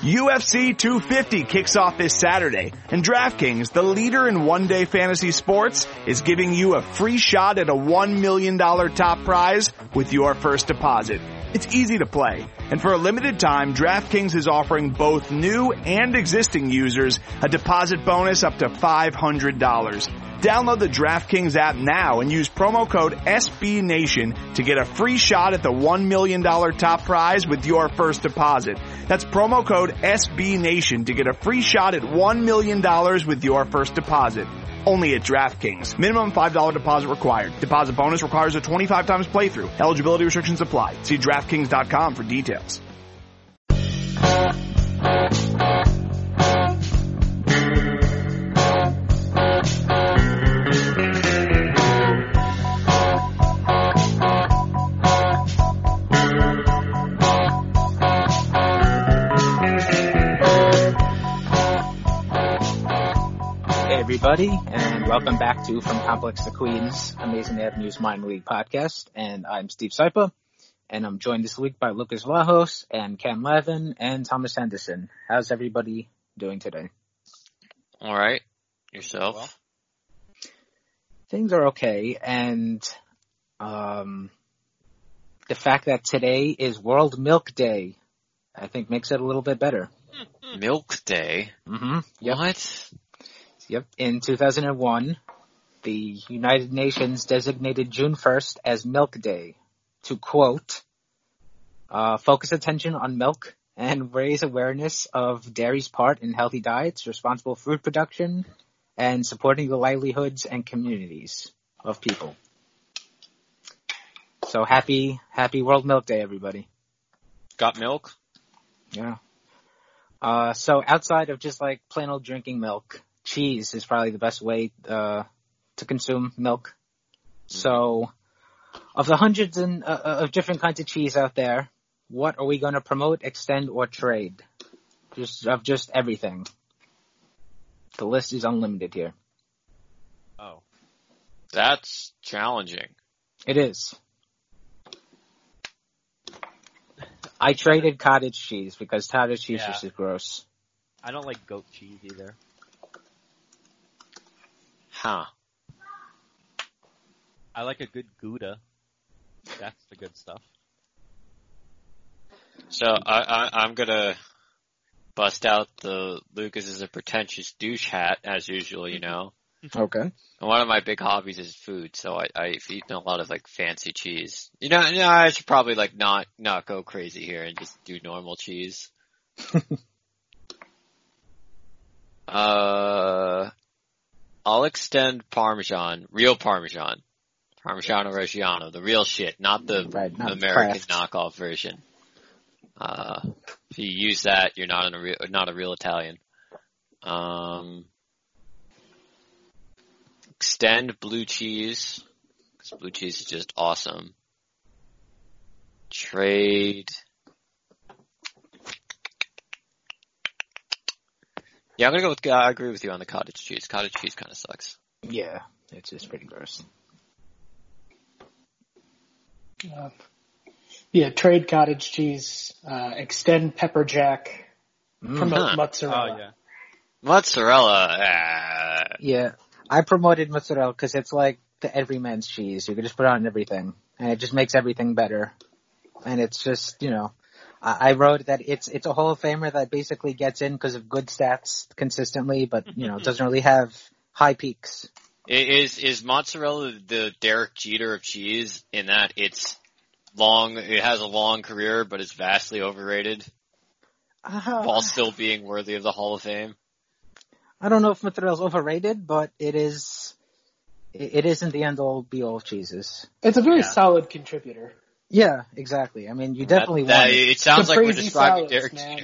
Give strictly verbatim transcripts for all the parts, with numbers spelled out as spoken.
U F C two fifty kicks off this Saturday, and DraftKings, the leader in one-day fantasy sports, is giving you a free shot at a one million dollars top prize with your first deposit. It's easy to play, and for a limited time, DraftKings is offering both new and existing users a deposit bonus up to five hundred dollars. Download the DraftKings app now and use promo code S B Nation to get a free shot at the one million dollars top prize with your first deposit. That's promo code S B Nation to get a free shot at one million dollars with your first deposit. Only at DraftKings. Minimum five dollars deposit required. Deposit bonus requires a twenty-five times playthrough. Eligibility restrictions apply. See DraftKings dot com for details. Everybody, and welcome back to From Complex to Queens, Amazing Avenues Minor League podcast. And I'm Steve Sypa, and I'm joined this week by Lucas Vlahos and Cam Lavin and Thomas Henderson. How's everybody doing today? All right. Yourself? Well, things are okay, and um, the fact that today is World Milk Day, I think makes it a little bit better. Milk Day? Mm-hmm. Yep. What? Yep. In two thousand one, the United Nations designated June first as Milk Day to, quote, uh, focus attention on milk and raise awareness of dairy's part in healthy diets, responsible food production, and supporting the livelihoods and communities of people. So happy, happy World Milk Day, everybody. Got milk? Yeah. Uh, so outside of just like plain old drinking milk, cheese is probably the best way uh, to consume milk. So, of the hundreds and, uh, of different kinds of cheese out there, what are we going to promote, extend, or trade? Just of just everything. The list is unlimited here. Oh, that's challenging. It is. I traded cottage cheese because cottage cheese Yeah. is just gross. I don't like goat cheese either. Huh. I like a good Gouda. That's the good stuff. So I, I, I'm gonna bust out the Lucas is a pretentious douche hat, as usual, you know. Okay. And one of my big hobbies is food, so I, I've eaten a lot of like fancy cheese. You know, you know, I should probably like not not go crazy here and just do normal cheese. uh, I'll extend Parmesan, real Parmesan, Parmigiano Reggiano, the real shit, not the Right, not American Kraft. knockoff version. Uh, if you use that, you're not a real, not a real Italian. Um. Extend blue cheese, because blue cheese is just awesome. Trade. Yeah, I'm gonna go with, I agree with you on the cottage cheese. Cottage cheese kind of sucks. Yeah, it's just pretty gross. Uh, yeah, trade cottage cheese, uh, extend pepper jack, promote Huh. mozzarella. Oh, yeah. Mozzarella. Ah. Yeah, I promoted mozzarella because it's like the everyman's cheese. You can just put it on everything, and it just makes everything better. And it's just, you know, I, I wrote that it's it's a Hall of Famer that basically gets in because of good stats consistently, but, you know, doesn't really have high peaks. Is is mozzarella the Derek Jeter of cheese in that it's long, it has a long career, but is vastly overrated Uh, while still being worthy of the Hall of Fame? I don't know if mozzarella's overrated, but it is. It, it isn't the end all be all of cheeses. It's a very Yeah. solid contributor. Yeah, exactly. I mean, you definitely That- want that- it. it sounds like we're Caprese describing salads, Derek man.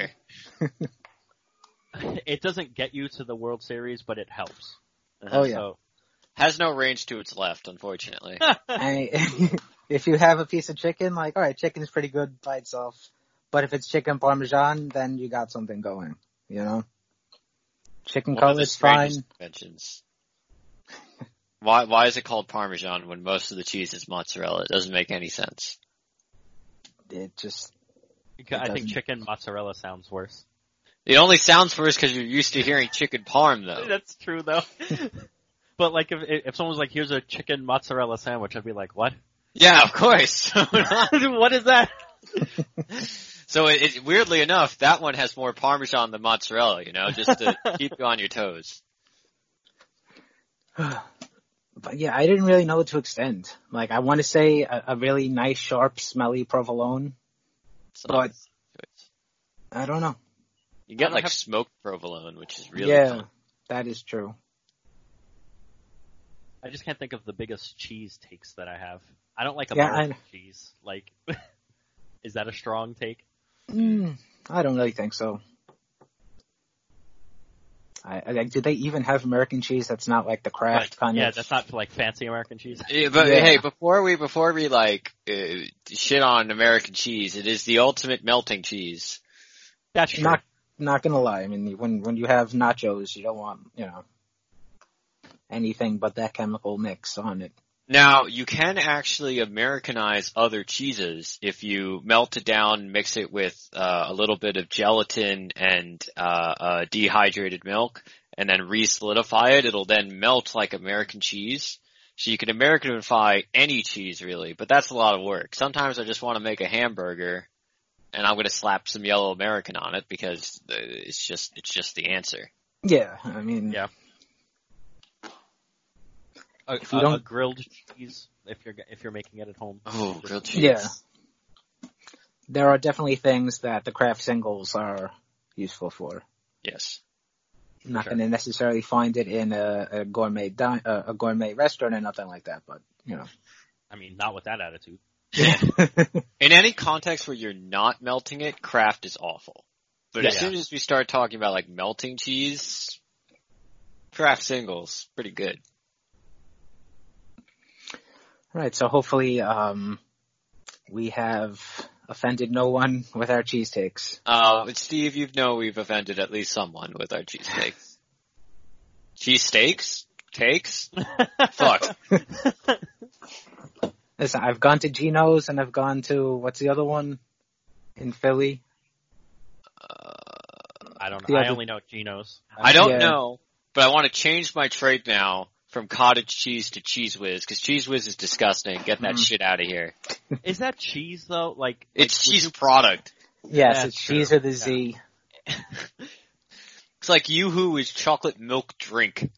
Jeter. It doesn't get you to the World Series, but it helps. Oh yeah. So, Has no range to its left, unfortunately. I, if you have a piece of chicken, like, all right, chicken's pretty good by itself. But if it's chicken parmesan, then you got something going, you know? Chicken One of the cutlet's fine. strangest inventions. Why why is it called Parmesan when most of the cheese is mozzarella? It doesn't make any sense. It just, I think doesn't. chicken mozzarella sounds worse. It only sounds first because you're used to hearing chicken parm, though. That's true, though. But like, if if someone was like, "Here's a chicken mozzarella sandwich," I'd be like, "What? Yeah, of course. What is that?" So it, it, weirdly enough, that one has more Parmesan than mozzarella, you know, just to keep you on your toes. But yeah, I didn't really know what to extend. Like, I want to say a, a really nice, sharp, smelly provolone, It's but not- I don't know. You get don't like have- smoked provolone, which is really yeah, fun. that is true. I just can't think of the biggest cheese takes that I have. I don't like Yeah, American I- cheese. Like, is that a strong take? Mm, I don't really think so. I, I, like, do they even have American cheese that's not like the Kraft But, kind yeah, of? that's not like fancy American cheese. Yeah, but Yeah. hey, before we before we like uh, shit on American cheese, it is the ultimate melting cheese. That's true. Not, not gonna lie. I mean, when when you have nachos, you don't want, you know, anything but that chemical mix on it. Now, you can actually Americanize other cheeses if you melt it down, mix it with uh, a little bit of gelatin and uh, uh, dehydrated milk, and then re-solidify it. It'll then melt like American cheese. So you can Americanify any cheese, really, but that's a lot of work. Sometimes I just want to make a hamburger, and I'm going to slap some yellow American on it because it's just it's just the answer. Yeah, I mean, Yeah. A, If you a- don't- a grilled cheese, if you're if you're making it at home. Oh, Just- grilled cheese. Yeah. There are definitely things that the Kraft singles are useful for. Yes. I'm not Sure. going to necessarily find it in a, a gourmet di- uh, a gourmet restaurant or nothing like that, but you know. I mean, not with that attitude. In any context where you're not melting it, Kraft is awful. But as Yeah. soon as we start talking about like melting cheese, Kraft singles, pretty good. Right, so hopefully um, we have offended no one with our cheese takes. Uh, but Steve, you know we've offended at least someone with our cheese steaks. Cheese steaks? Takes? Fuck. Listen, I've gone to Geno's and I've gone to, what's the other one in Philly? I don't The know. I other- only know Geno's. I don't Yeah. know, but I want to change my trade now from cottage cheese to Cheese Whiz, because Cheese Whiz is disgusting. Get that Mm. shit out of here. Is that cheese though? Like It's like, would cheese you- product. Yes, That's it's cheese true. with a Z. It's like Yoo-Hoo is chocolate milk drink.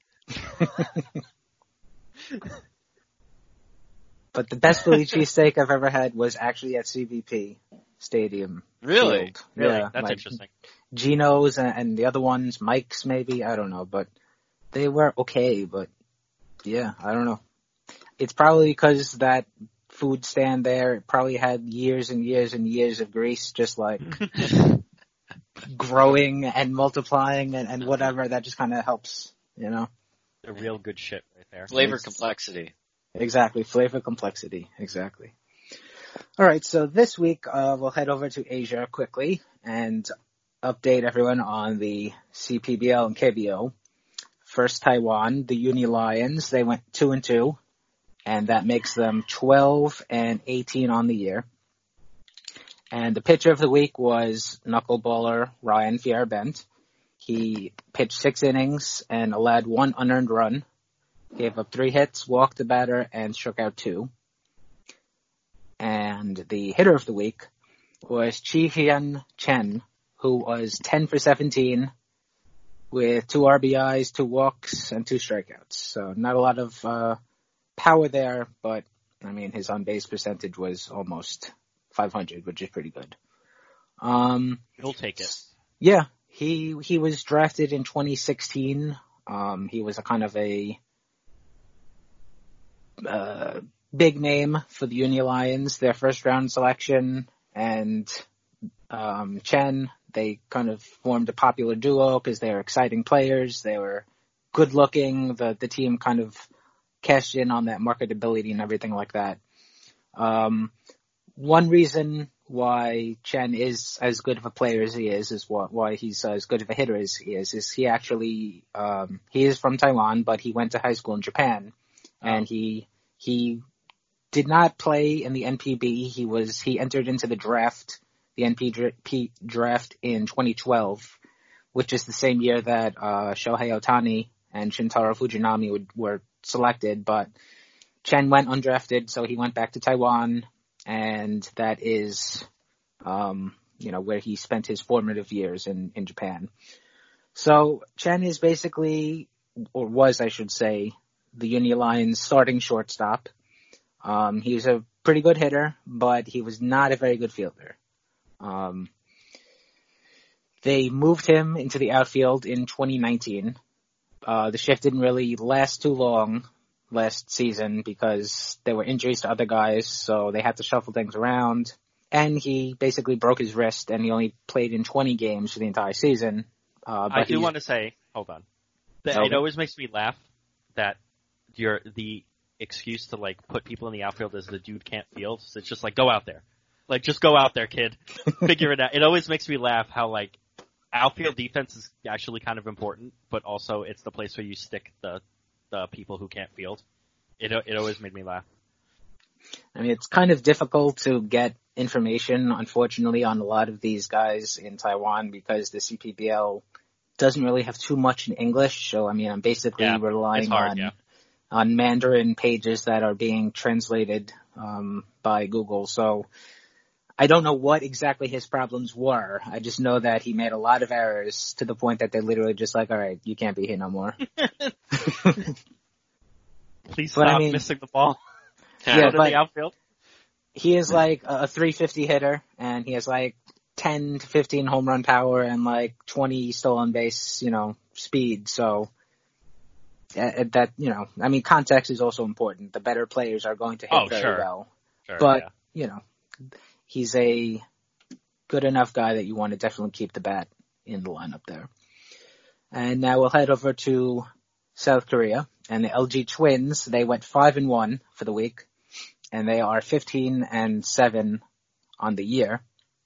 But the best Philly cheesesteak I've ever had was actually at C B P Stadium. Really? Field. Really? Yeah, That's like interesting. Geno's and, and the other ones, Mike's maybe, I don't know, but they were okay, but yeah, I don't know. It's probably because that food stand there probably had years and years and years of grease just like growing and multiplying and, and whatever. That just kind of helps, you know? The real good shit right there. Flavor It's- complexity. Exactly. Flavor complexity. Exactly. All right. So this week, uh, we'll head over to Asia quickly and update everyone on the C P B L and K B O. First, Taiwan, the Uni Lions, they went two and two, and that makes them twelve and eighteen on the year. And the pitcher of the week was knuckleballer Ryan Fierabent. He pitched six innings and allowed one unearned run. Gave up three hits, walked the batter, and struck out two. And the hitter of the week was Chi Hyun Chen, who was ten for seventeen with two R B Is, two walks, and two strikeouts. So not a lot of uh, power there, but I mean his on-base percentage was almost five hundred, which is pretty good. Um, You'll take it. yeah, he he was drafted in twenty sixteen. Um, he was a kind of a uh, big name for the Uni Lions, their first round selection, and um, Chen, they kind of formed a popular duo because they were exciting players. They were good looking. The the team kind of cashed in on that marketability and everything like that. Um, one reason why Chen is as good of a player as he is, is what, why he's as good of a hitter as he is, is he actually, um, he is from Taiwan, but he went to high school in Japan, and he, he did not play in the N P B. He was, he entered into the draft, the N P B draft in twenty twelve, which is the same year that uh, Shohei Ohtani and Shintaro Fujinami would, were selected. But Chen went undrafted, so he went back to Taiwan, and that is, um, you know, where he spent his formative years in, in Japan. So Chen is basically, or was, I should say, the Unilion's starting shortstop. Um, he was a pretty good hitter, but he was not a very good fielder. Um, they moved him into the outfield in twenty nineteen. Uh, the shift didn't really last too long last season because there were injuries to other guys, so they had to shuffle things around. And he basically broke his wrist, and he only played in twenty games for the entire season. Uh, but I do want to say, hold on. That Okay. It always makes me laugh that you're the excuse to like put people in the outfield as the dude can't field. So it's just like, go out there. Like, just go out there, kid. Figure it out. It always makes me laugh how like outfield defense is actually kind of important, but also it's the place where you stick the, the people who can't field. It, it always made me laugh. I mean, it's kind of difficult to get information, unfortunately, on a lot of these guys in Taiwan because the C P B L doesn't really have too much in English. So, I mean, I'm basically Yeah, relying it's hard, on yeah. on Mandarin pages that are being translated um, by Google. So I don't know what exactly his problems were. I just know that he made a lot of errors to the point that they're literally just like, all right, you can't be here no more. Please But stop I mean- missing the ball. Yeah, Go to but- the outfield. He is like a three fifty hitter, and he has like ten to fifteen home run power and like twenty stolen base, you know, speed. So uh, that, you know, I mean, context is also important. The better players are going to hit Oh, very sure. well. Sure, But, yeah. you know, he's a good enough guy that you want to definitely keep the bat in the lineup there. And now we'll head over to South Korea and the L G Twins. They went five and one for the week, and they are fifteen and seven on the year.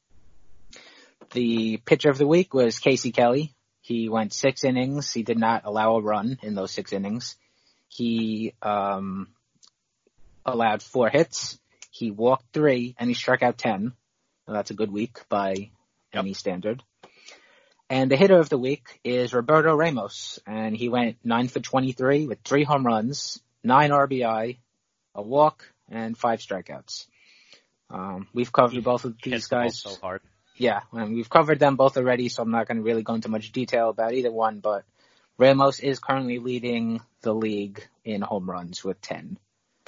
The pitcher of the week was Casey Kelly. He went six innings. He did not allow a run in those six innings. He um, allowed four hits. He walked three, and he struck out ten. Well, that's a good week by Yep. any standard. And the hitter of the week is Roberto Ramos, and he went nine for twenty-three with three home runs, nine R B I, a walk, and five strikeouts. Um, we've covered both of these Hits the ball guys. so hard. Yeah, and we've covered them both already, so I'm not going to really go into much detail about either one, but Ramos is currently leading the league in home runs with ten.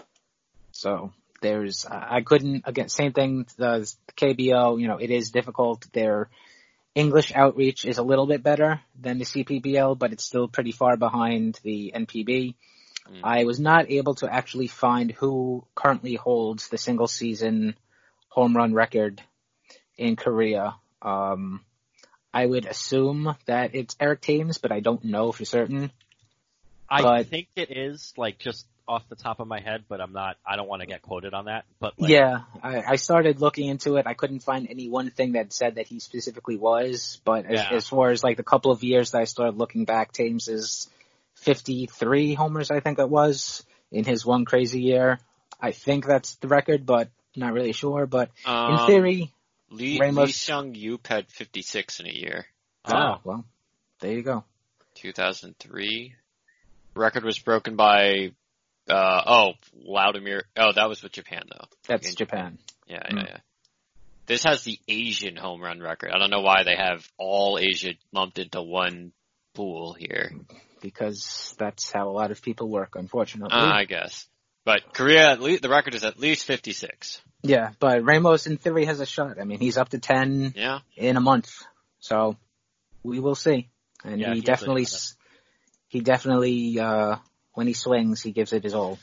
So there's, uh, I couldn't, again, same thing, the K B O, you know, it is difficult. Their English outreach is a little bit better than the C P B L, but it's still pretty far behind the N P B. Mm. I was not able to actually find who currently holds the single season home run record in Korea. Um, I would assume that it's Eric Thames, but I don't know for certain. I But- think it is, like, just off the top of my head, but I'm not, I don't want to get quoted on that. But like, Yeah, I, I started looking into it. I couldn't find any one thing that said that he specifically was, but as, Yeah. as far as like the couple of years that I started looking back, Thames is fifty-three homers, I think it was, in his one crazy year. I think that's the record, but not really sure. But in Um, theory, Lee, Lee Ramos- Seung Yup had fifty-six in a year. oh, well, there you go. two thousand three. Record was broken by, uh, oh, Laudemir. Oh, that was with Japan though. That's In Japan. Yeah, Mm. yeah, yeah. This has the Asian home run record. I don't know why they have all Asia lumped into one pool here. Because that's how a lot of people work, unfortunately. Uh, I guess. But Korea, at least, the record is at least fifty-six. Yeah, but Ramos in theory has a shot. I mean, he's up to ten Yeah. in a month, so we will see. And Yeah, he he's definitely, a- s- he definitely, uh, when he swings, he gives it his all.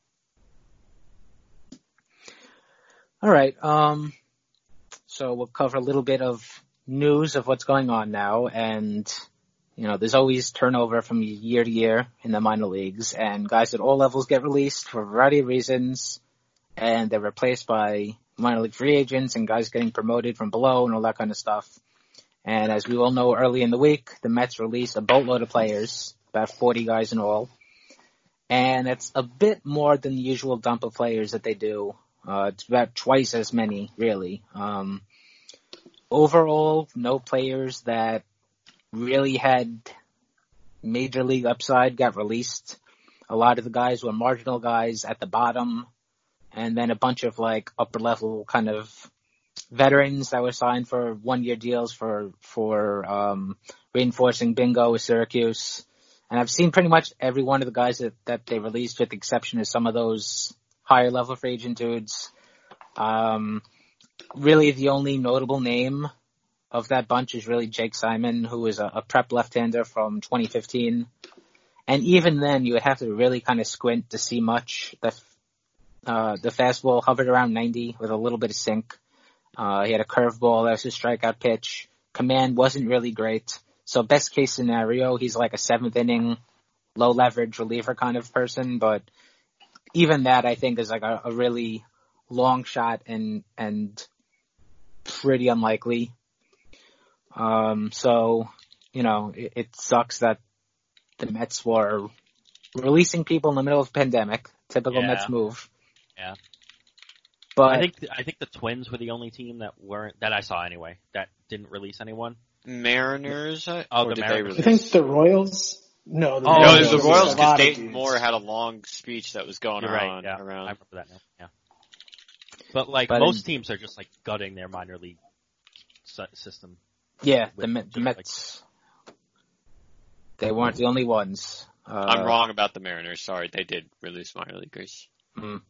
All right, um, so we'll cover a little bit of news of what's going on now, and you know, there's always turnover from year to year in the minor leagues, and guys at all levels get released for a variety of reasons, and they're replaced by minor league free agents and guys getting promoted from below and all that kind of stuff. And as we all know, early in the week, the Mets released a boatload of players, about forty guys in all, and it's a bit more than the usual dump of players that they do. Uh, it's about twice as many, really. Um, overall, no players that really had major league upside got released. A lot of the guys were marginal guys at the bottom, and then a bunch of like upper level kind of veterans that were signed for one year deals for for um, reinforcing bingo with Syracuse. And I've seen pretty much every one of the guys that, that they released, with the exception of some of those higher level free agent dudes. Um, really, the only notable name of that bunch is really Jake Simon, who is a, a prep left-hander from twenty fifteen. And even then, you would have to really kind of squint to see much. The uh, the fastball hovered around ninety with a little bit of sink. Uh, he had a curveball that was his strikeout pitch. Command wasn't really great. So best case scenario, he's like a seventh inning, low leverage reliever kind of person. But even that, I think, is like a, a really long shot and and pretty unlikely. Um, so, you know, it, it sucks that the Mets were releasing people in the middle of the pandemic. Typical Yeah. Mets move. Yeah. But I think I think the Twins were the only team that weren't that I saw anyway that didn't release anyone. Mariners? uh, Oh, or the did Mariners. they I release? think the Royals. No, the Oh, No, no, it was the no, Royals a lot because of Dayton dudes. Moore had a long speech that was going You're around. right. Yeah, I around. remember that now. Yeah. But like But most in- teams are just like gutting their minor league sy- system. yeah, the, with Met- the just, like- Mets, they weren't the only ones. Uh, I'm wrong about the Mariners. Sorry, they did release minor leaguers. Mm.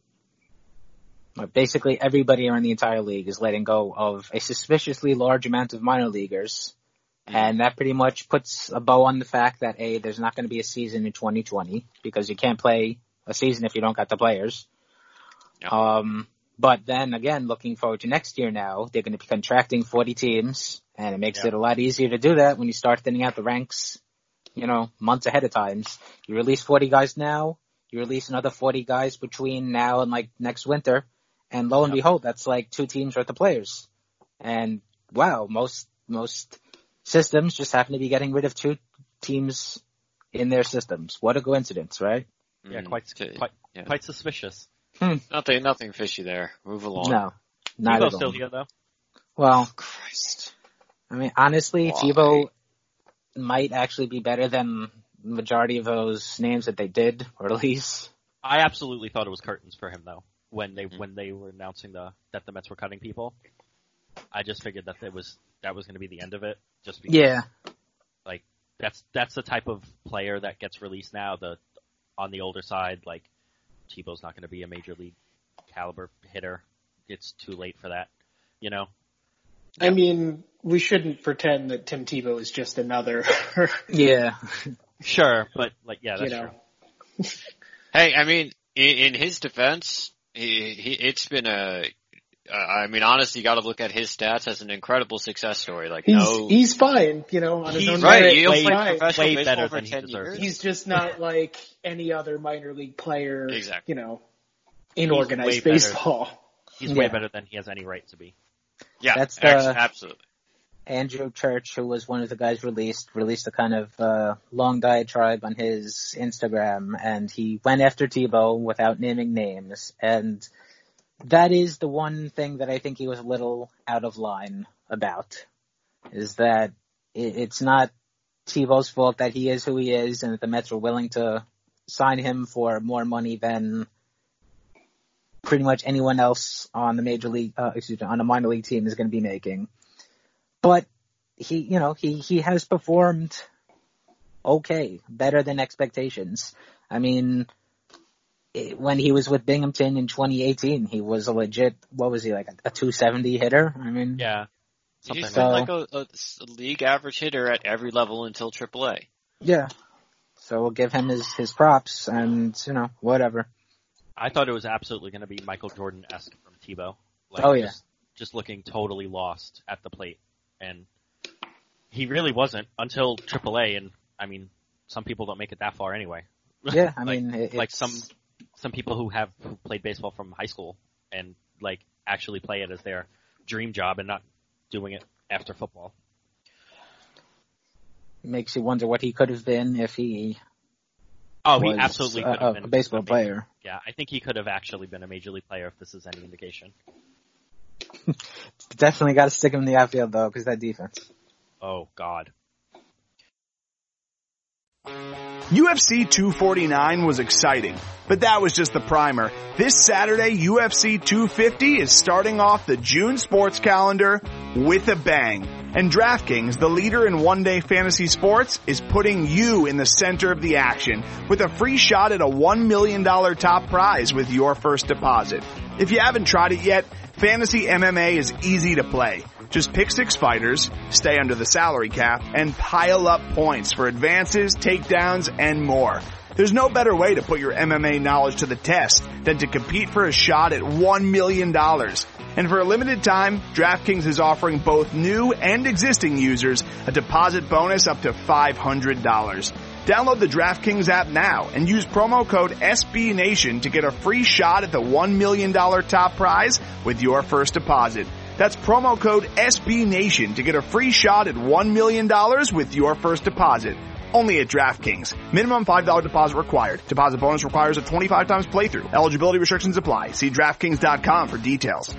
But basically, everybody around the entire league is letting go of a suspiciously large amount of minor leaguers. Mm. And that pretty much puts a bow on the fact that, A, there's not going to be a season in twenty twenty because you can't play a season if you don't got the players. Yeah. Um, but then again, looking forward to next year now, they're going to be contracting forty teams, and it makes Yeah. it a lot easier to do that when you start thinning out the ranks, you know, months ahead of time. You release forty guys now, you release another forty guys between now and like next winter, and lo and Yep. behold, that's like two teams worth of players. And wow, most, most systems just happen to be getting rid of two teams in their systems. What a coincidence, right? Yeah, Mm, quite to- quite yeah. quite suspicious. Nothing, nothing fishy there. Move along. No, not Tebow's at all. still here though. Well, Christ. I mean, honestly, Why? Tebow might actually be better than the majority of those names that they did release. I absolutely thought it was curtains for him though when they Mm. when they were announcing the that the Mets were cutting people. I just figured that it was that was going to be the end of it. Just because, Yeah, like that's that's the type of player that gets released now. The on the older side, like Tebow's not going to be a major league caliber hitter. It's too late for that, you know. I mean, we shouldn't pretend that Tim Tebow is just another, yeah. Sure, but like yeah, you that's know. true. Hey, I mean, in, in his defense, he, he, it's been a. Uh, I mean, honestly, you got to look at his stats as an incredible success story. Like, He's no, he's fine, you know, on his He's own right. merit. He'll He's play fine. professional way baseball better for than he ten deserves. years. He's just not like any other minor league player, Exactly. you know, in He's way organized better. baseball. He's way Yeah. better than he has any right to be. Yeah, That's the- abs- absolutely. Andrew Church, who was one of the guys released, released a kind of uh, long diatribe on his Instagram, and he went after Tebow without naming names. And that is the one thing that I think he was a little out of line about, is that it, it's not Tebow's fault that he is who he is, and that the Mets were willing to sign him for more money than pretty much anyone else on the major league, uh, excuse me, on a minor league team is going to be making. But he, you know, he, he has performed okay, better than expectations. I mean, it, when he was with Binghamton in twenty eighteen, he was a legit, what was he, like a, a two seventy hitter? I mean, Yeah. He's Something been so- like a, a, a league average hitter at every level until triple A. yeah. So we'll give him his, his props and, you know, whatever. I thought it was absolutely going to be Michael Jordan-esque from Tebow. Like, Oh, yeah. Just, just looking totally lost at the plate. And he really wasn't until triple A, and I mean, some people don't make it that far anyway. Yeah, I Like- mean, it, like it's- some some people who have who played baseball from high school and like actually play it as their dream job and not doing it after football. makes you wonder what he could have been if he Oh, he was absolutely a, could have a been baseball a major- player. Yeah, I think he could have actually been a major league player if this is any indication. Definitely got to stick him in the outfield though, because that defense. Oh God. U F C two forty-nine was exciting, but that was just the primer. This Saturday, U F C two fifty is starting off the June sports calendar with a bang. And DraftKings, the leader in one-day fantasy sports, is putting you in the center of the action with a free shot at a one million dollars top prize with your first deposit. If you haven't tried it yet, Fantasy M M A is easy to play. Just pick six fighters, stay under the salary cap, and pile up points for advances, takedowns, and more. There's no better way to put your M M A knowledge to the test than to compete for a shot at one million dollars. And for a limited time, DraftKings is offering both new and existing users a deposit bonus up to five hundred dollars. Download the DraftKings app now and use promo code S B Nation to get a free shot at the one million dollars top prize with your first deposit. That's promo code S B Nation to get a free shot at one million dollars with your first deposit. Only at DraftKings. Minimum five dollars deposit required. Deposit bonus requires a twenty-five times playthrough. Eligibility restrictions apply. See DraftKings dot com for details.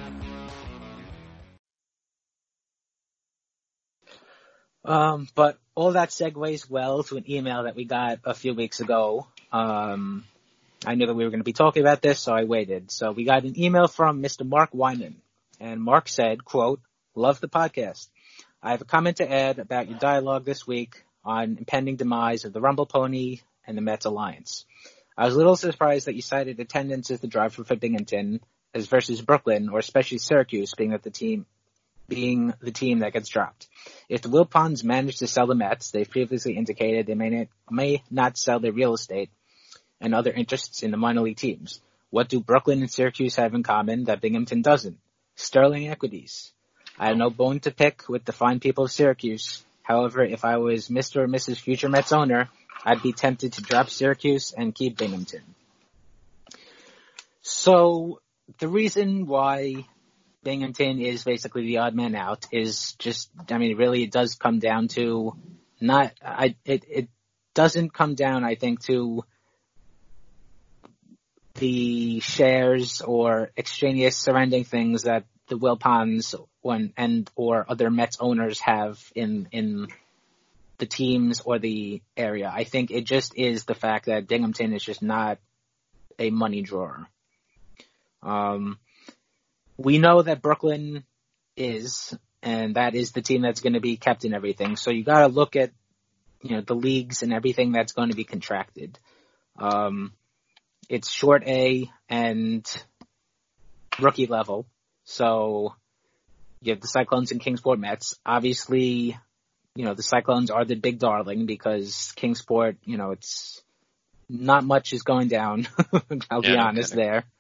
Um, but all that segues well to an email that we got a few weeks ago. Um, I knew that we were going to be talking about this, so I waited. So we got an email from Mister Mark Wyman. And Mark said, quote, "Love the podcast. I have a comment to add about your dialogue this week on impending demise of the Rumble Pony and the Mets alliance. I was a little surprised that you cited attendance as the driver for Binghamton as versus Brooklyn, or especially Syracuse being that the team being the team that gets dropped. If the Wilpons manage to sell the Mets, they've previously indicated they may not, may not sell their real estate and other interests in the minor league teams. What do Brooklyn and Syracuse have in common that Binghamton doesn't? Sterling equities. I have no bone to pick with the fine people of Syracuse. However, if I was Mister or Missus Future Mets owner, I'd be tempted to drop Syracuse and keep Binghamton." So the reason why Binghamton is basically the odd man out is just, I mean, really it does come down to not, I, it, it doesn't come down, I think, to the shares or extraneous surrounding things that the Wilpons when, and or other Mets owners have in in the teams or the area. I think it just is the fact that Binghamton is just not a money drawer. Um, we know that Brooklyn is, and that is the team that's going to be kept in everything. So you got to look at, you know, the leagues and everything that's going to be contracted. Um, It's short A and rookie level. So you have the Cyclones and Kingsport Mets. Obviously, you know, the Cyclones are the big darling because Kingsport, you know, it's not much is going down. I'll yeah, be honest okay. there.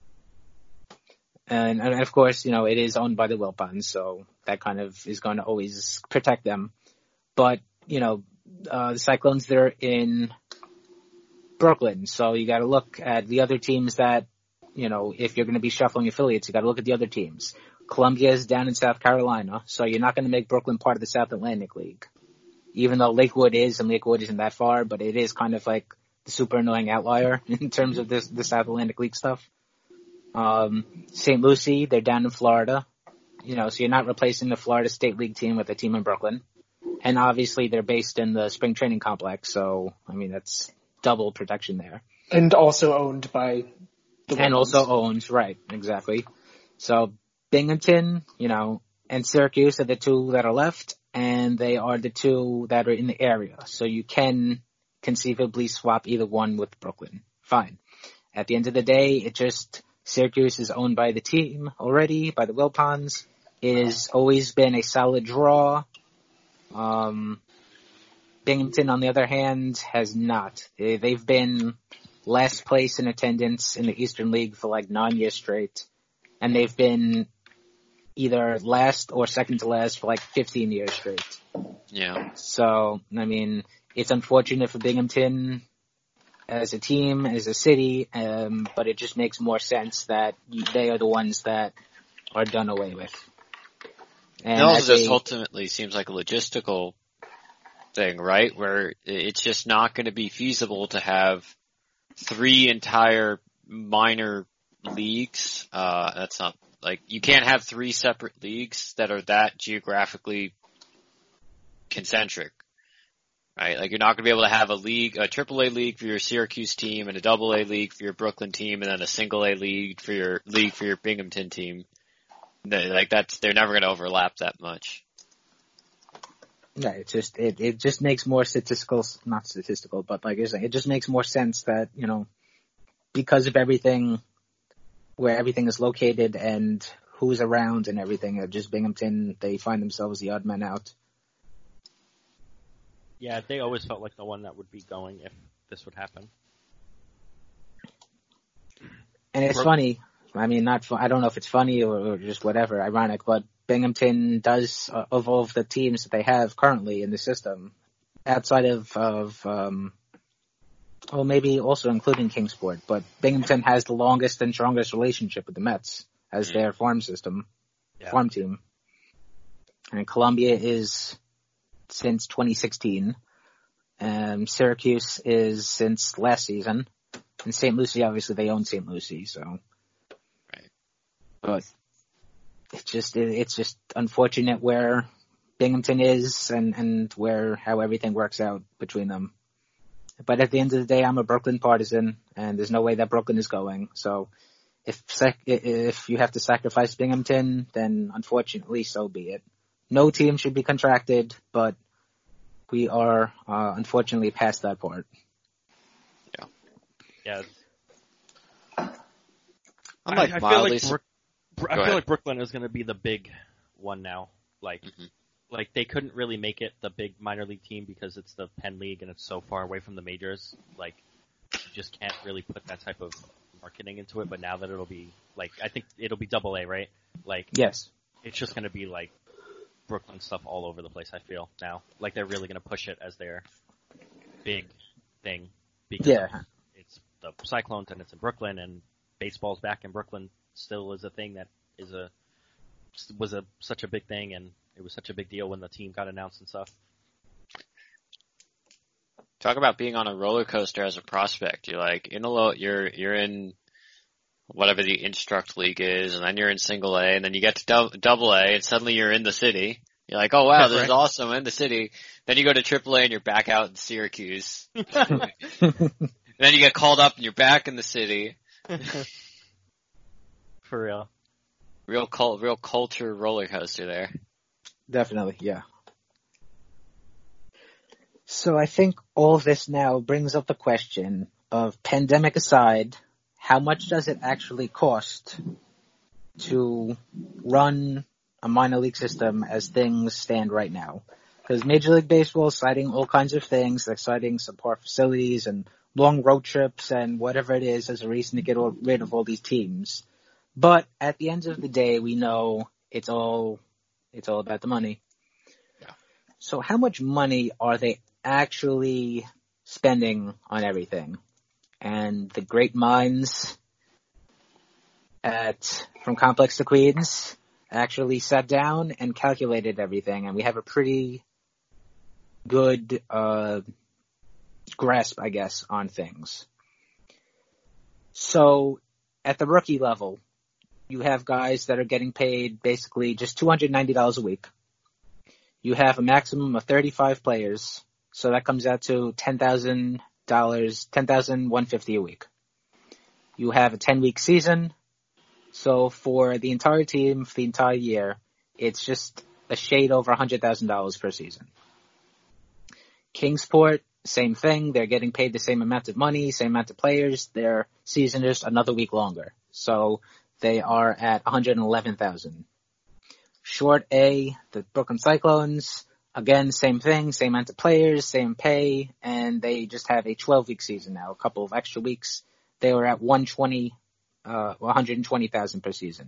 And, and of course, you know, it is owned by the Wilpons, so that kind of is going to always protect them. But, you know, uh, the Cyclones, they're in Brooklyn, so you got to look at the other teams that, you know, if you're going to be shuffling affiliates, you got to look at the other teams. Columbia is down in South Carolina, so you're not going to make Brooklyn part of the South Atlantic League. Even though Lakewood is, and Lakewood isn't that far, but it is kind of like the super annoying outlier in terms of this, the South Atlantic League stuff. Um, Saint Lucie, they're down in Florida, you know, so you're not replacing the Florida State League team with a team in Brooklyn. And obviously they're based in the spring training complex, so, I mean, that's double protection there. And also owned by the And ones. also owned, right, exactly. So Binghamton, you know, and Syracuse are the two that are left, and they are the two that are in the area. So you can conceivably swap either one with Brooklyn. Fine. At the end of the day, it just, Syracuse is owned by the team already, by the Wilpons. It has always been a solid draw. Um, Binghamton, on the other hand, has not. They've been last place in attendance in the Eastern League for like nine years straight. And they've been either last or second to last for like fifteen years straight. Yeah. So, I mean, it's unfortunate for Binghamton as a team, as a city, um, but it just makes more sense that they are the ones that are done away with. And it also just a, ultimately seems like a logistical thing, right? Where it's just not going to be feasible to have three entire minor leagues. Uh, that's not like, you can't have three separate leagues that are that geographically concentric. right? Like you're not going to be able to have a league, a triple A league for your Syracuse team and a double A league for your Brooklyn team and then a single A league for your league for your Binghamton team. Like that's, they're never going to overlap that much. Yeah, it just, it, it just makes more statistical, not statistical, but like you're saying, it just makes more sense that, you know, because of everything, where everything is located and who's around and everything, just Binghamton, they find themselves the odd man out. Yeah, they always felt like the one that would be going if this would happen. And it's Bro- funny. I mean, not fu- I don't know if it's funny or, or just whatever, ironic, but Binghamton does uh, evolve the teams that they have currently in the system outside of, of um, well, maybe also including Kingsport, but Binghamton has the longest and strongest relationship with the Mets as Mm. their farm system, Yeah. farm team. And Columbia is since twenty sixteen. Um, Syracuse is since last season. And Saint Lucie, obviously, they own Saint Lucie, so. Right. But it's just, it, it's just unfortunate where Binghamton is and, and where, how everything works out between them. But at the end of the day, I'm a Brooklyn partisan, and there's no way that Brooklyn is going. So if sac- if you have to sacrifice Binghamton, then unfortunately, so be it. No team should be contracted, but we are uh, unfortunately past that part. Yeah. I'm like I, I feel mildly. like Brook, Bro- I Go feel ahead. like Brooklyn is going to be the big one now. Like, Mhm. like they couldn't really make it the big minor league team because it's the Penn League and it's so far away from the majors. Like, you just can't really put that type of marketing into it. But now that it'll be like, I think it'll be double A, right? Like, Yes. it's just going to be like Brooklyn stuff all over the place. I feel now, like they're really going to push it as their big thing because Yeah. it's the Cyclones and it's in Brooklyn and baseball's back in Brooklyn still is a thing that is a was a such a big thing and it was such a big deal when the team got announced and stuff. Talk about being on a roller coaster as a prospect. You're like in a low, you're you're in whatever the Instruct League is, and then you're in Single A, and then you get to dou- Double A, and suddenly you're in the city. You're like, oh wow, this Right. is awesome, I'm in the city. Then you go to Triple A, and you're back out in Syracuse. And then you get called up, and you're back in the city. For real. Real cult, real culture roller coaster there. Definitely, yeah. So I think all of this now brings up the question of, pandemic aside, how much does it actually cost to run a minor league system as things stand right now? Because Major League Baseball is citing all kinds of things. They're citing support facilities and long road trips and whatever it is as a reason to get all, rid of all these teams. But at the end of the day, we know it's all it's all about the money. Yeah. So how much money are they actually spending on everything? And the great minds at from Complex to Queens actually sat down and calculated everything, and we have a pretty good uh, grasp, I guess, on things. So at the rookie level, you have guys that are getting paid basically just two hundred ninety dollars a week. You have a maximum of thirty-five players, so that comes out to ten thousand dollars, ten thousand one hundred fifty dollars a week. You have a ten-week season, so for the entire team, for the entire year, it's just a shade over one hundred thousand dollars per season. Kingsport, same thing. They're getting paid the same amount of money, same amount of players. Their season is another week longer, so they are at one hundred eleven thousand dollars. Short A, the Brooklyn Cyclones, again, same thing, same amount of players, same pay, and they just have a twelve-week season now, a couple of extra weeks. They were at one hundred twenty, uh, one hundred twenty thousand per season.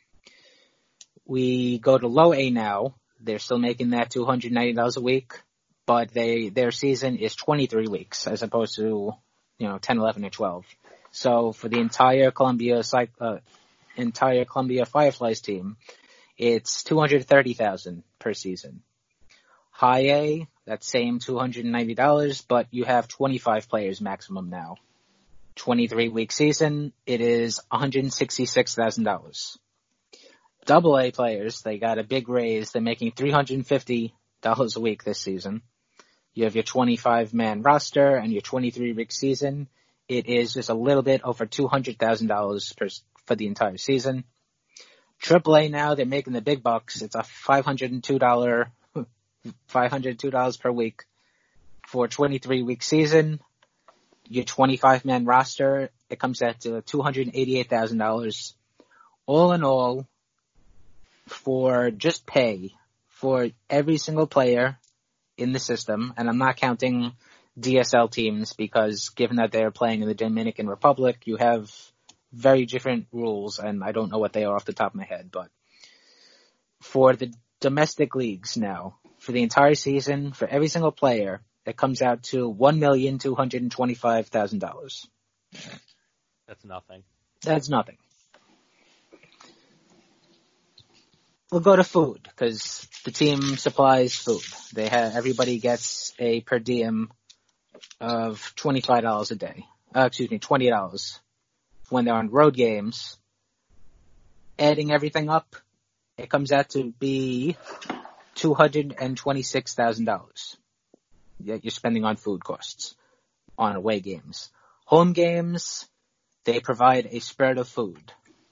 We go to low A now. They're still making that two hundred ninety dollars a week, but they their season is twenty-three weeks as opposed to, you know, ten, eleven, or twelve. So for the entire Columbia uh, entire Columbia Fireflies team, it's two hundred thirty thousand dollars per season. High A, that same two hundred ninety dollars, but you have twenty-five players maximum now. twenty-three week season, it is one hundred sixty-six thousand dollars. Double A players, they got a big raise. They're making three hundred fifty dollars a week this season. You have your twenty-five man roster and your twenty-three week season. It is just a little bit over two hundred thousand dollars per for the entire season. Triple A now, they're making the big bucks. It's a five hundred two dollars five hundred two dollars per week for a twenty-three week season. Your twenty-five man roster, it comes out to two hundred eighty-eight thousand dollars. All in all, for just pay for every single player in the system, and I'm not counting D S L teams because given that they're playing in the Dominican Republic, you have very different rules, and I don't know what they are off the top of my head, but for the domestic leagues now, for the entire season, for every single player, it comes out to one million two hundred twenty-five thousand dollars. That's nothing. That's nothing. We'll go to food because the team supplies food. They have everybody gets a per diem of twenty-five dollars a day. Uh, excuse me, twenty dollars when they're on road games. Adding everything up, it comes out to be two hundred twenty-six thousand dollars that you're spending on food costs on away games. Home games, they provide a spread of food.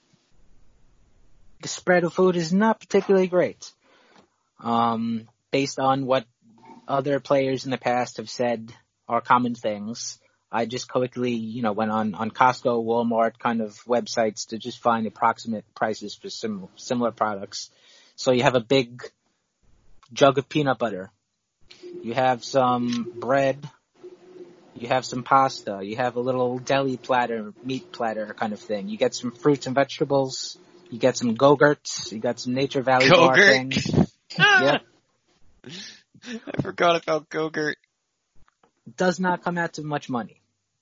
The spread of food is not particularly great. Um, based on what other players in the past have said are common things, I just quickly, you know, went on, on Costco, Walmart kind of websites to just find approximate prices for sim- similar products. So you have a big jug of peanut butter. You have some bread. You have some pasta. You have a little deli platter, meat platter kind of thing. You get some fruits and vegetables. You get some Go-Gurts. You got some Nature Valley bar things. Yeah. I forgot about Go-Gurt. Does not come out to much money.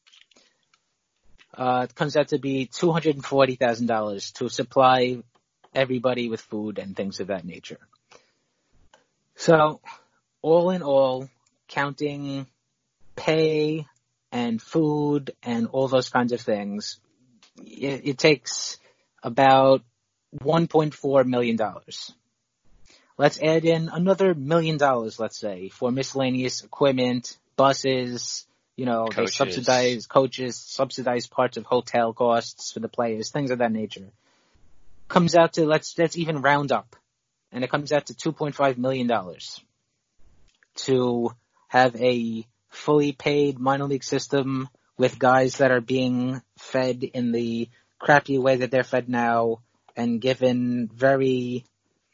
Uh, it comes out to be two hundred forty thousand dollars to supply everybody with food and things of that nature. So, all in all, counting pay and food and all those kinds of things, it, it takes about one point four million dollars. Let's add in another million dollars, let's say, for miscellaneous equipment, buses, you know, coaches. They subsidize coaches, subsidize parts of hotel costs for the players, things of that nature. Comes out to, let's, let's even round up, and it comes out to two point five million dollars to have a fully paid minor league system with guys that are being fed in the crappy way that they're fed now and given very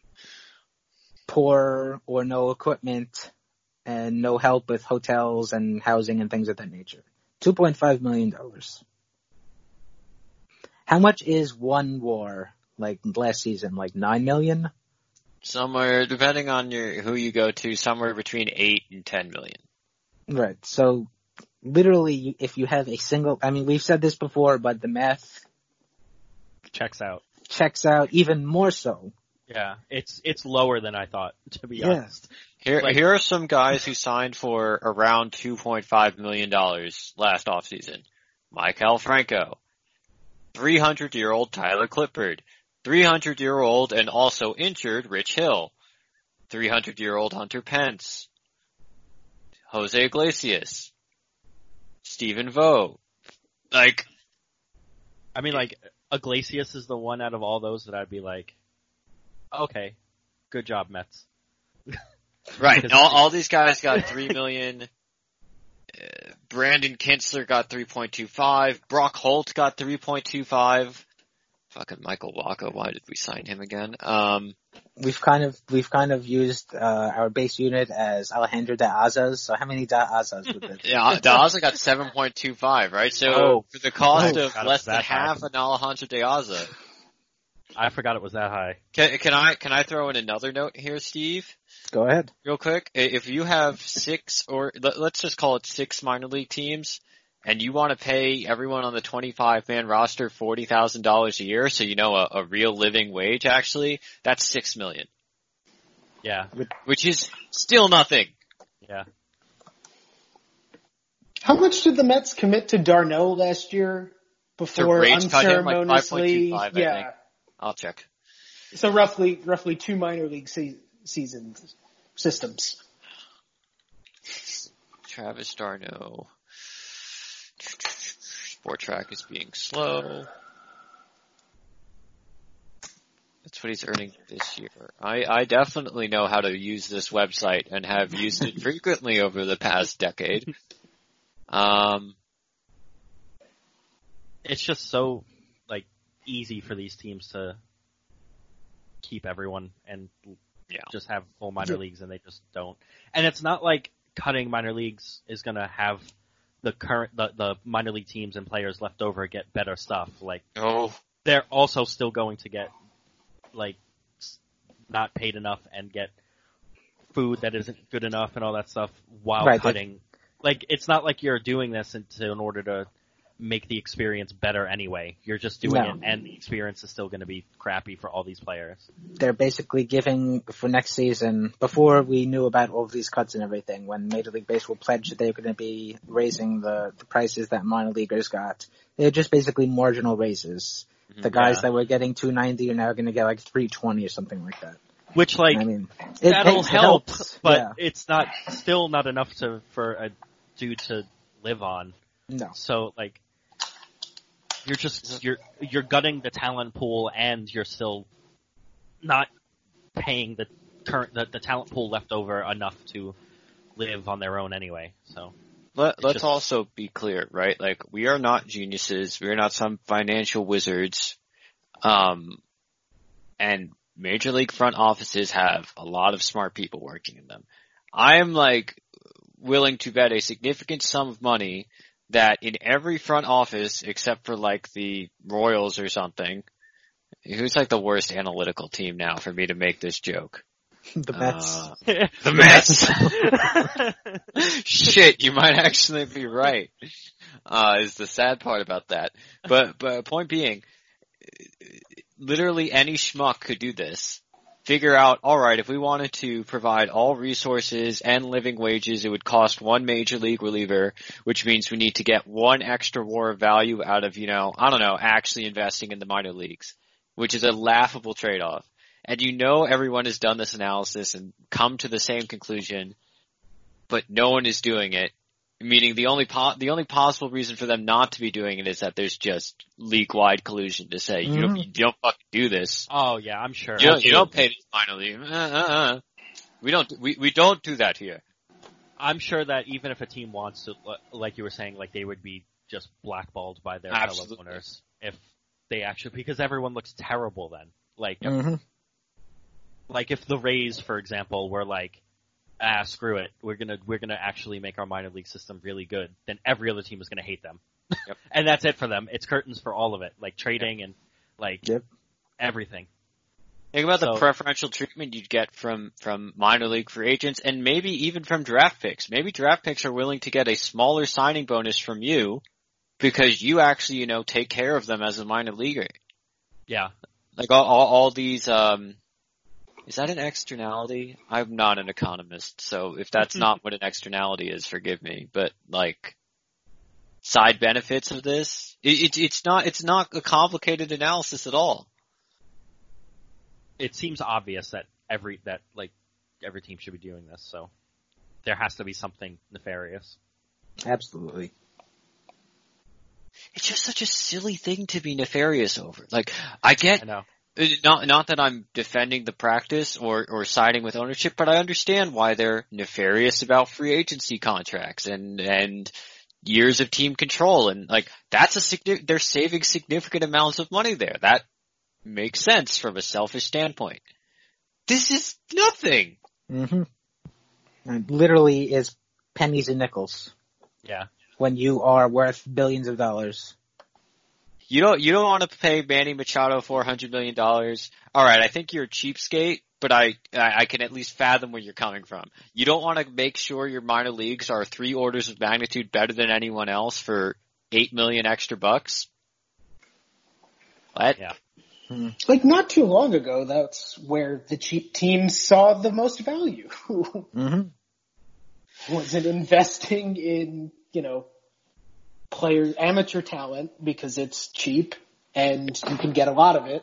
poor or no equipment and no help with hotels and housing and things of that nature. two point five million dollars. How much is one war, like last season, like nine million dollars? Somewhere, depending on your who you go to, somewhere between eight and ten million. Right. So literally, if you have a single, I mean, we've said this before, but the math checks out. Checks out even more so. Yeah, it's it's lower than I thought, to be Yeah. honest. Here, Like- here are some guys who signed for around two point five million dollars last offseason. Maikel Franco, three hundred year old Tyler Clippard, three hundred year old and also injured Rich Hill, three hundred year old Hunter Pence, Jose Iglesias, Stephen Vogt. Like, I mean, like, Iglesias is the one out of all those that I'd be like, okay, good job, Mets. right, Because- all, all these guys got three million. Uh, Brandon Kinsler got three point two five. Brock Holt got three point two five. Fucking Michael Wacha, why did we sign him again? Um, We've kind of we've kind of used uh, our base unit as Alejandro de Azaz. So how many de Azaz would there be? yeah, Daza got seven point two five, right? So Oh. for the cost Oh, of God, less it's than that high. half an Alejandro de Aza. I forgot it was that high. Can, can I can I throw in another note here, Steve? Go ahead. Real quick, I- if you have six or let- let's just call it six minor league teams, and you want to pay everyone on the twenty-five man roster forty thousand dollars a year, so you know a, a real living wage actually, that's six million, Yeah, which is still nothing. yeah. How much did the Mets commit to Darno last year before rage cut him, like unceremoniously? five point two five, I yeah. think. I'll check. So roughly, roughly two minor league se- seasons systems. Travis d'Arnaud. Sport Track is being slow. That's what he's earning this year. I, I definitely know how to use this website and have used it frequently over the past decade. Um, it's just so like easy for these teams to keep everyone and yeah. just have full minor leagues, and they just don't. And it's not like cutting minor leagues is going to have the current the, the minor league teams and players left over get better stuff. Like oh, they're also still going to get like not paid enough and get food that isn't good enough and all that stuff while right, cutting. They... Like it's not like you're doing this in, to, in order to make the experience better anyway. You're just doing no. it, and the experience is still going to be crappy for all these players. They're basically giving for next season, before we knew about all of these cuts and everything, when Major League Baseball pledged that they were going to be raising the, the prices that minor leaguers got, they're just basically marginal raises. The guys yeah. that were getting two ninety are now going to get like three twenty or something like that. Which, like, I mean, it that'll takes, help, it helps, but yeah. it's not still not enough to for a dude to live on. No. So, like, you're just you're you're gutting the talent pool, and you're still not paying the current the, the talent pool left over enough to live on their own anyway. So. Let, let's just... also be clear, right? Like, we are not geniuses. We are not some financial wizards. Um, and major league front offices have a lot of smart people working in them. I am, like, willing to bet a significant sum of money that in every front office, except for, like, the Royals or something, who's, like, the worst analytical team now for me to make this joke? The Mets. Uh, the Mets. Shit, you might actually be right. Uh, is the sad part about that. But, but point being, literally any schmuck could do this. Figure out, alright, if we wanted to provide all resources and living wages, it would cost one major league reliever, which means we need to get one extra war of value out of, you know, I don't know, actually investing in the minor leagues, which is a laughable trade-off. And you know everyone has done this analysis and come to the same conclusion, but no one is doing it. Meaning the only po- the only possible reason for them not to be doing it is that there's just league-wide collusion to say, mm-hmm. you don't you don't fucking do this. Oh yeah, I'm sure. You don't, you don't pay this minor league. Uh, uh, uh. We don't we we don't do that here. I'm sure that even if a team wants to, like you were saying, like they would be just blackballed by their Absolutely. fellow owners if they actually, because everyone looks terrible then. Like. Mm-hmm. Like if the Rays, for example, were like, ah, screw it, we're gonna we're gonna actually make our minor league system really good, then every other team is gonna hate them, yep. And that's it for them. It's curtains for all of it, like trading yep. and like yep. everything. Think about so, the preferential treatment you'd get from from minor league free agents, and maybe even from draft picks. Maybe draft picks are willing to get a smaller signing bonus from you because you actually, you know, take care of them as a minor leaguer. Yeah, like all all, all these. um Is that an externality? I'm not an economist, so if that's not what an externality is, forgive me. But like, side benefits of this, it, it, it's not it's not a complicated analysis at all. It seems obvious that every that like every team should be doing this, so there has to be something nefarious. Absolutely. It's just such a silly thing to be nefarious over. Like, I get. I know. Not, not that I'm defending the practice or, or siding with ownership, but I understand why they're nefarious about free agency contracts and, and years of team control. And like, that's a, they're saving significant amounts of money there. That makes sense from a selfish standpoint. This is nothing. Mm-hmm. It literally is pennies and nickels. Yeah. When you are worth billions of dollars. You don't, you don't want to pay Manny Machado four hundred million dollars. Alright, I think you're a cheapskate, but I, I can at least fathom where you're coming from. You don't want to make sure your minor leagues are three orders of magnitude better than anyone else for eight million extra bucks? What? Yeah. Like not too long ago, that's where the cheap teams saw the most value. Mm-hmm. Was it investing in, you know, player, amateur talent because it's cheap and you can get a lot of it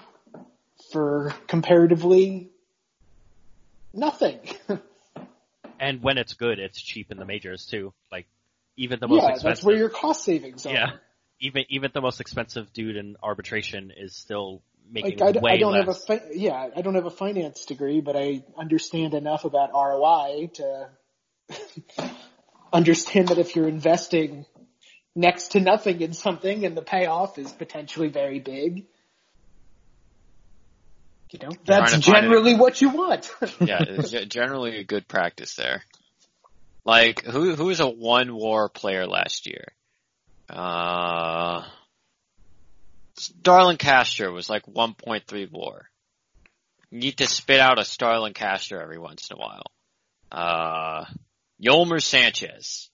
for comparatively nothing. And when it's good, it's cheap in the majors too. Like even the most yeah, expensive. that's where your cost savings are. Yeah. Even even the most expensive dude in arbitration is still making Like I, way I don't less. have a fi- yeah, I don't have a finance degree, but I understand enough about R O I to understand that if you're investing next to nothing in something and the payoff is potentially very big, you know, that's generally what you want. Yeah, it's generally a good practice there. Like, who who was a one WAR player last year? Uh, Starlin Castro was like one point three WAR. You need to spit out a Starlin Castro every once in a while. Uh, Yolmer Sanchez.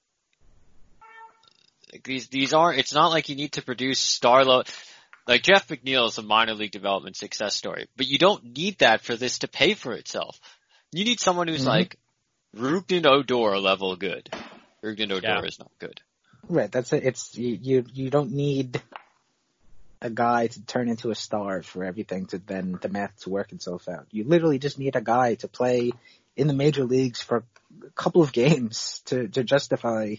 Like these these aren't. It's not like you need to produce Starlo. Like Jeff McNeil is a minor league development success story, but you don't need that for this to pay for itself. You need someone who's mm-hmm. like Rougned Odor level good. Rougned Odor yeah. is not good. Right, that's it. It's you, you. You don't need a guy to turn into a star for everything to then the math to work itself out. You literally just need a guy to play in the major leagues for a couple of games to to justify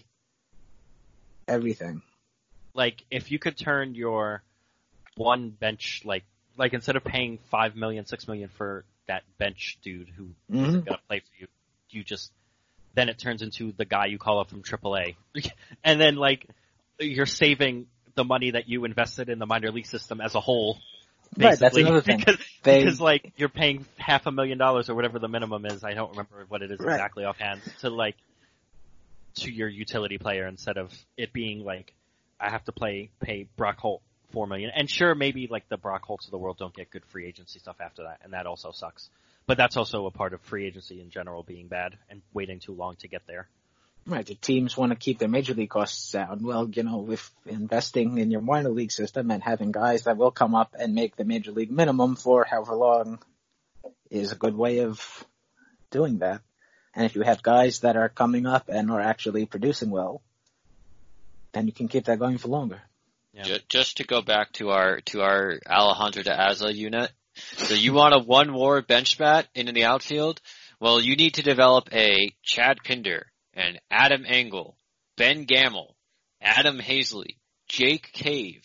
everything. Like if you could turn your one bench, like, like instead of paying five million, six million for that bench dude who mm-hmm. isn't gonna play for you, you just, then it turns into the guy you call up from triple A. And then like, you're saving the money that you invested in the minor league system as a whole. Basically, right, that's another thing. Because, they, because like, you're paying half a million dollars or whatever the minimum is, I don't remember what it is right. exactly offhand, to like, to your utility player instead of it being like, I have to play, pay Brock Holt four million. And sure, maybe like the Brock Holts of the world don't get good free agency stuff after that, and that also sucks. But that's also a part of free agency in general being bad and waiting too long to get there. Right. The teams want to keep their major league costs down. Well, you know, with investing in your minor league system and having guys that will come up and make the major league minimum for however long is a good way of doing that. And if you have guys that are coming up and are actually producing well, then you can keep that going for longer. Yeah. Just to go back to our to our Alejandro de Aza unit, so you want a one WAR bench bat in the outfield? Well, you need to develop a Chad Pinder and Adam Engel, Ben Gamel, Adam Hazley, Jake Cave.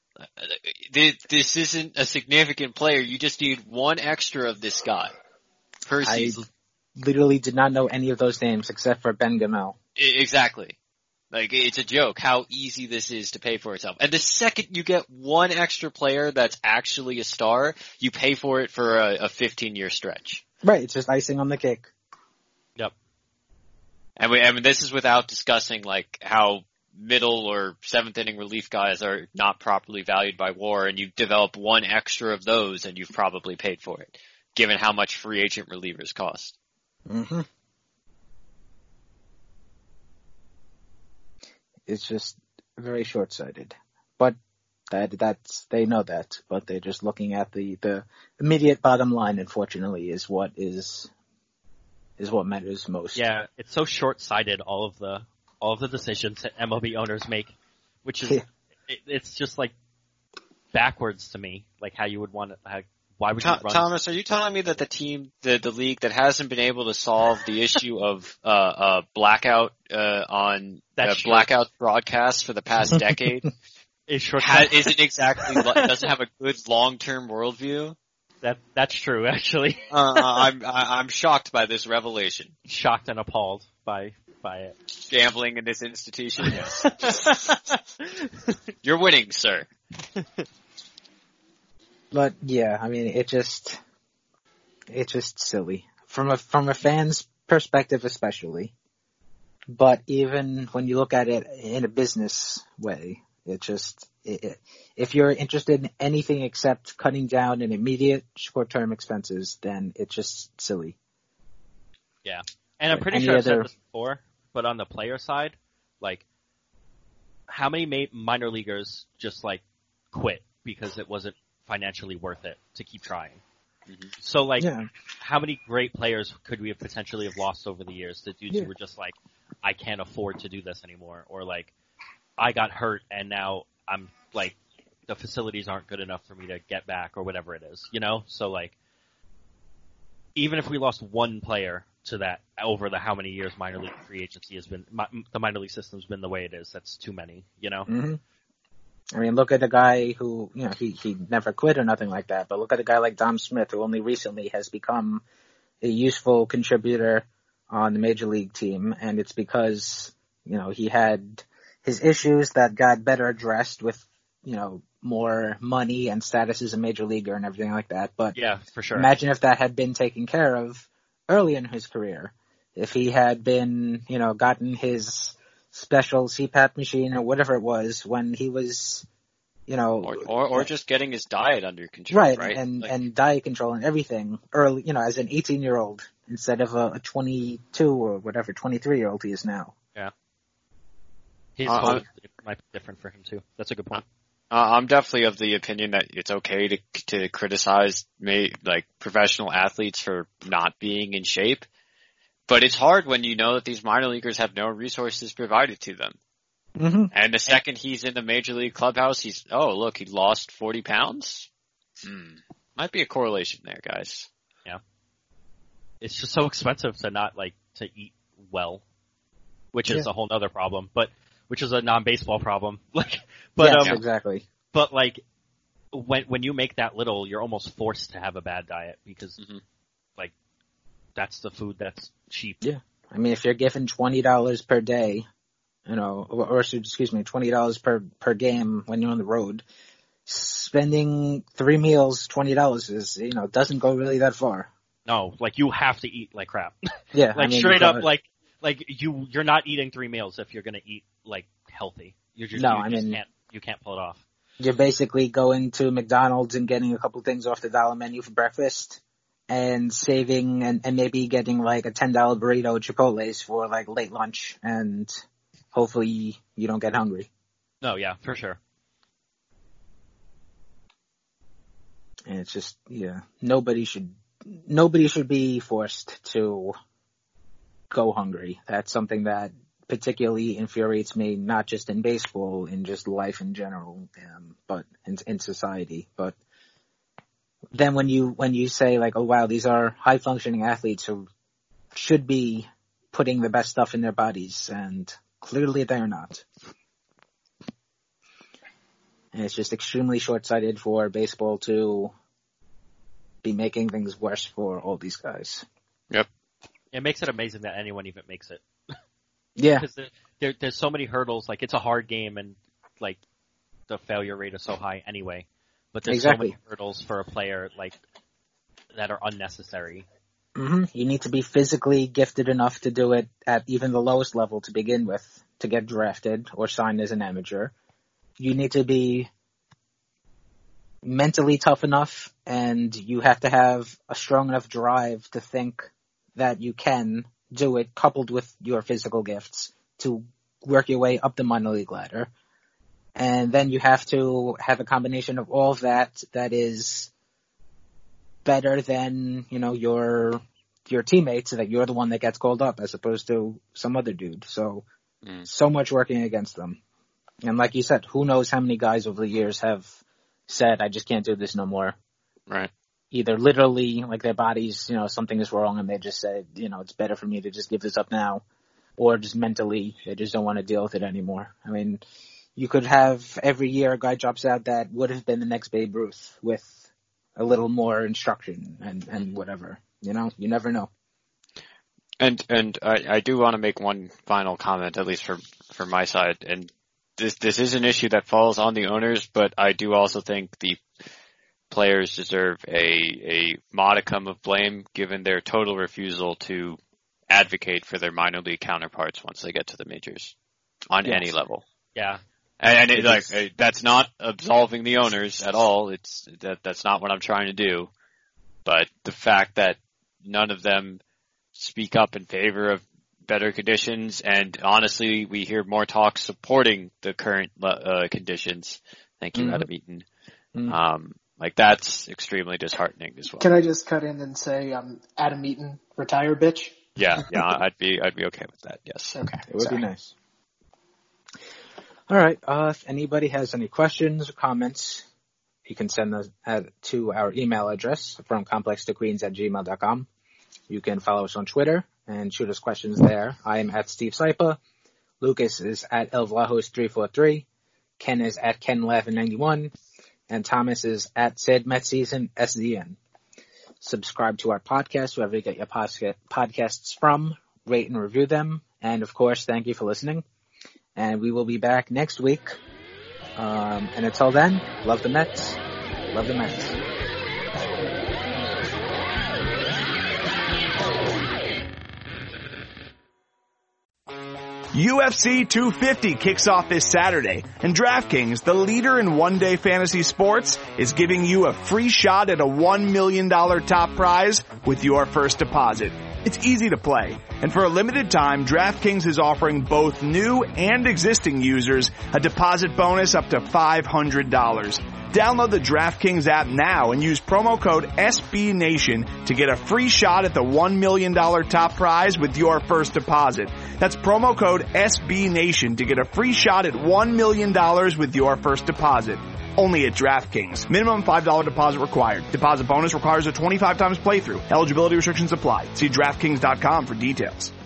This isn't a significant player. You just need one extra of this guy per season. I literally did not know any of those names except for Ben Gamel. Exactly. Like, it's a joke how easy this is to pay for itself. And the second you get one extra player that's actually a star, you pay for it for a fifteen-year stretch. Right, it's just icing on the cake. Yep. And we, I mean, this is without discussing, like, how middle or seventh inning relief guys are not properly valued by WAR, and you develop one extra of those, and you've probably paid for it, given how much free agent relievers cost. Mm-hmm. It's just very short-sighted. But that that's they know that, but they're just looking at the, the immediate bottom line, unfortunately, is what is is what matters most. Yeah, it's so short-sighted, all of the all of the decisions that M L B owners make, which is yeah. it, it's just like backwards to me, like how you would want to how, why would you Th- run Thomas, are you telling me that the team, the the league that hasn't been able to solve the issue of uh, uh blackout uh, on uh, blackout broadcasts for the past decade is short ha- isn't exactly doesn't have a good long term worldview? That that's true, actually. uh, I'm I'm shocked by this revelation. Shocked and appalled by by it. Gambling in this institution, yes. You're winning, sir. But yeah, I mean, it just, it's just silly from a from a fan's perspective, especially. But even when you look at it in a business way, it just, it, it, if you're interested in anything except cutting down in immediate short-term expenses, then it's just silly. Yeah, and I'm pretty Any sure I've other... said this before, but on the player side, like, how many ma- minor leaguers just like quit because it wasn't financially worth it to keep trying? Mm-hmm. So like, yeah. How many great players could we have potentially have lost over the years to dudes yeah. who were just like, I can't afford to do this anymore, or like, I got hurt and now I'm like, the facilities aren't good enough for me to get back, or whatever it is, you know? So like, even if we lost one player to that over the how many years minor league free agency has been, my, the minor league system's been the way it is. That's too many, you know? Mm-hmm. I mean, look at a guy who, you know, he, he never quit or nothing like that, but look at a guy like Dom Smith, who only recently has become a useful contributor on the major league team, and it's because, you know, he had his issues that got better addressed with, you know, more money and status as a major leaguer and everything like that. But yeah, for sure. Imagine if that had been taken care of early in his career. If he had been, you know, gotten his special C PAP machine or whatever it was when he was, you know, or or, or just getting his diet under control, right, right? and like, and diet control and everything early, you know, as an eighteen year old instead of a, a twenty-two or whatever twenty-three year old he is now. Yeah, his uh, whole, it might be different for him too. That's a good point. Uh, I'm definitely of the opinion that it's okay to to criticize may, like professional athletes for not being in shape, but it's hard when you know that these minor leaguers have no resources provided to them. Mm-hmm. And the second he's in the major league clubhouse, he's oh look, he lost forty pounds. Hmm. Might be a correlation there, guys. Yeah, it's just so expensive to not like to eat well, which is yeah. a whole other problem. But which is a non-baseball problem. Like, but yes, um, exactly. But like, when when you make that little, you're almost forced to have a bad diet because, mm-hmm. like, that's the food that's cheap. Yeah, I mean, if you're given twenty dollars per day, you know, or, or excuse me, twenty dollars per per game when you're on the road, spending three meals, twenty dollars is, you know, doesn't go really that far. No, like you have to eat like crap. Yeah, like I mean, straight up, like like you you're not eating three meals if you're gonna eat like healthy. You're just, no, you I just mean, can't you can't pull it off. You're basically going to McDonald's and getting a couple things off the dollar menu for breakfast, and saving and, and maybe getting like a ten dollar burrito at Chipotle's for like late lunch, and hopefully you don't get hungry. No, yeah, for sure. And it's just, yeah, nobody should, nobody should be forced to go hungry. That's something that particularly infuriates me, not just in baseball, in just life in general, um, but in, in society. But then when you, when you say like, oh wow, these are high functioning athletes who should be putting the best stuff in their bodies, and clearly they're not. And it's just extremely short-sighted for baseball to be making things worse for all these guys. Yep. It makes it amazing that anyone even makes it. Yeah. Because there, there, there's so many hurdles. Like, it's a hard game, and, like, the failure rate is so high anyway. But there's exactly. so many hurdles for a player, like, that are unnecessary. Mm-hmm. You need to be physically gifted enough to do it at even the lowest level to begin with, to get drafted or signed as an amateur. You need to be mentally tough enough, and you have to have a strong enough drive to think that you can do it, coupled with your physical gifts, to work your way up the minor league ladder. And then you have to have a combination of all of that that is better than, you know, your your teammates, so that you're the one that gets called up as opposed to some other dude. So, mm. so much working against them. And like you said, who knows how many guys over the years have said, I just can't do this no more. Right. Either literally, like their bodies, you know, something is wrong and they just said, you know, it's better for me to just give this up now. Or just mentally, they just don't want to deal with it anymore. I mean, you could have every year a guy drops out that would have been the next Babe Ruth with a little more instruction and, and whatever. You know, you never know. And and I, I do want to make one final comment, at least from from my side. And this this is an issue that falls on the owners, but I do also think the players deserve a a modicum of blame, given their total refusal to advocate for their minor league counterparts once they get to the majors on yes. any level. Yeah. And, and it, like that's not absolving the owners at all. It's that that's not what I'm trying to do. But the fact that none of them speak up in favor of better conditions, and honestly, we hear more talk supporting the current uh, conditions. Thank you, mm-hmm. Adam Eaton. Mm-hmm. Um, like that's extremely disheartening as well. Can I just cut in and say, um, Adam Eaton, retire, bitch? Yeah, yeah, I'd be, I'd be okay with that. Yes. Okay. It would Sorry. be nice. All right. Uh, if anybody has any questions or comments, you can send those to our email address from complex to queens at gmail dot com. You can follow us on Twitter and shoot us questions there. I am at Steve Sypa. Lucas is at Elvlajos three four three. Ken is at Ken Lavin ninety-one. And Thomas is at Sid Metseason S Z N. Subscribe to our podcast, wherever you get your podcasts from. Rate and review them. And, of course, thank you for listening. And we will be back next week. Um, and until then, love the Mets. Love the Mets. U F C two fifty kicks off this Saturday, and DraftKings, the leader in one-day fantasy sports, is giving you a free shot at a one million dollars top prize with your first deposit. It's easy to play, and for a limited time, DraftKings is offering both new and existing users a deposit bonus up to five hundred dollars. Download the DraftKings app now and use promo code S B Nation to get a free shot at the one million dollars top prize with your first deposit. That's promo code S B Nation to get a free shot at one million dollars with your first deposit. Only at DraftKings. Minimum five dollars deposit required. Deposit bonus requires a twenty-five times playthrough. Eligibility restrictions apply. See DraftKings dot com for details.